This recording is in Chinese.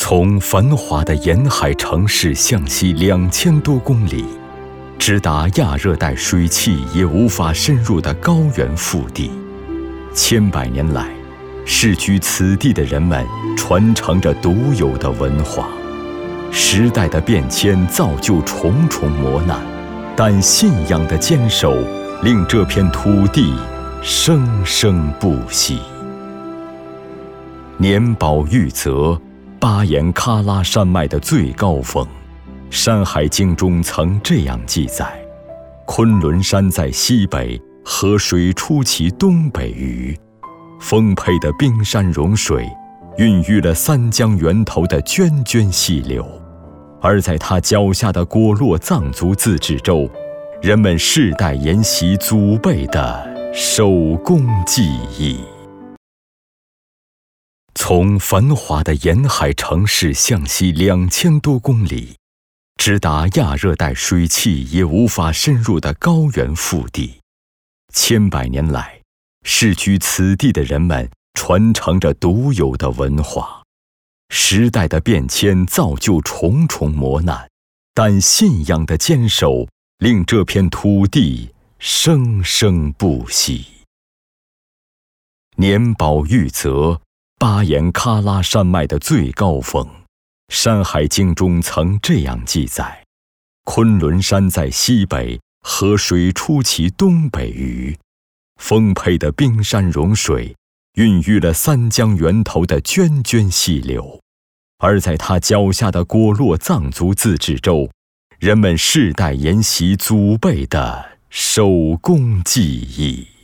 从繁华的沿海城市向西2000多公里，直达亚热带水汽也无法深入的高原腹地，千百年来，世居此地的人们传承着独有的文化。时代的变迁造就重重磨难，但信仰的坚守令这片土地生生不息。年保玉泽，巴颜喀拉山脉的最高峰，《山海经》中曾这样记载：昆仑山在西北，河水出其东北隅。丰沛的冰山融水，孕育了三江源头的涓涓细流。而在它脚下的果洛藏族自治州，人们世代沿袭祖辈的手工技艺。从繁华的沿海城市向西2000多公里，直达亚热带水汽也无法深入的高原腹地，千百年来，世居此地的人们传承着独有的文化。时代的变迁造就重重磨难，但信仰的坚守令这片土地生生不息。年保玉泽，巴颜喀拉山脉的最高峰，《山海经》中曾这样记载：昆仑山在西北，河水出其东北隅。丰沛的冰山融水，孕育了三江源头的涓涓细流。而在它脚下的果洛藏族自治州，人们世代沿袭祖辈的手工技艺。